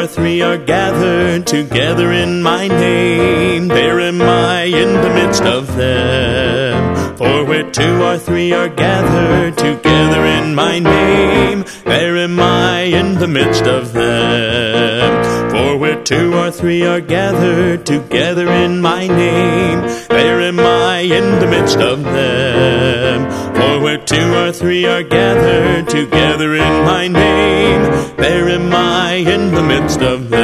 or three are gathered together in my name, there am I in the midst of them. For where two or three are gathered together in my name, there am I in the midst of them. For where two or three are gathered together in my name, there am I in the midst of them. For where two or three are gathered together in my name, there am I in the midst of them.